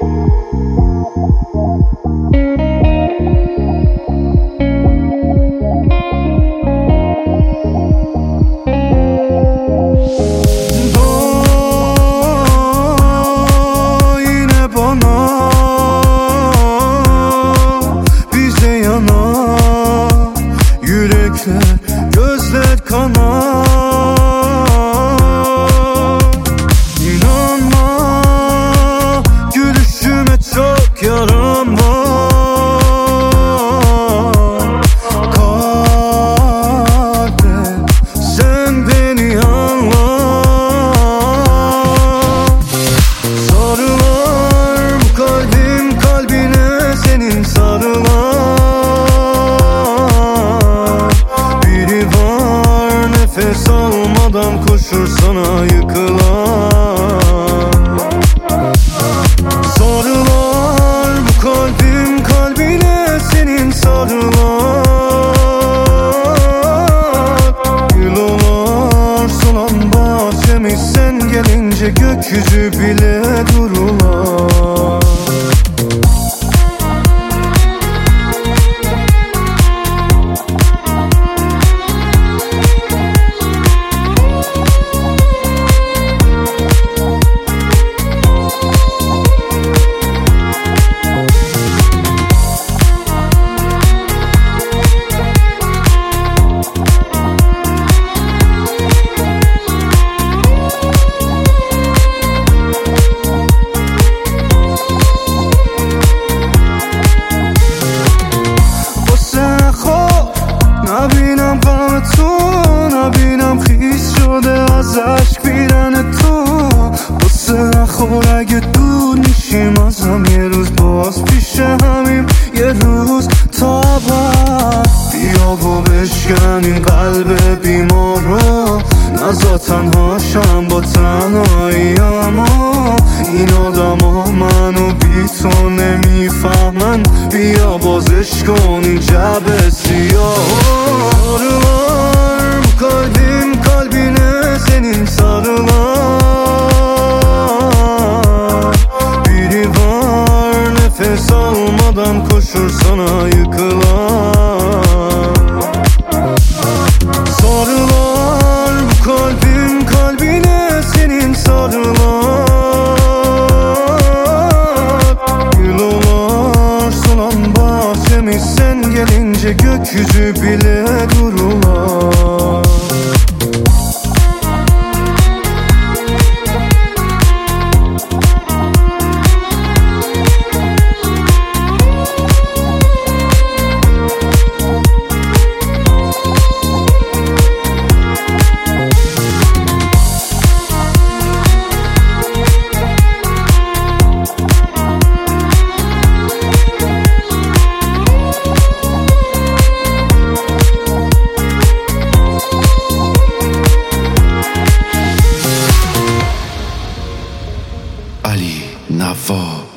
Gözler kanar. İnanma, gülüşüme çok yaram var. Kalbim, sen beni anla. Sarılar bu kalbim kalbine, senin sarılar. Nefes almadan koşur sana yıkılan. Sarılar bu kalbim kalbine, senin sarılar. Gül olar solan bahçemiz, sen gelince gökyüzü bile durular. نبینم غم تو، نبینم خیس شده از عشق بیرن تو. قصه نخور اگه دور میشیم ازم، یه روز باز پیش همیم، یه روز تا بعد. بیا و بشکن این قلب بیمار رو، نزا تنهاشم با تنهایی‌امو. این آدم ها منو بی تو نمیفهمن، بیا بازش کن این جبه سیاه. Sarılar bu kalbim kalbine, senin sarılar. Biri var nefes almadan koşur sana yıkılan. Sarılar bu kalbim kalbine, senin sarılar. Gül olar solan bahçemiz, sen gelince gökyüzü bile durular. Ali Navo.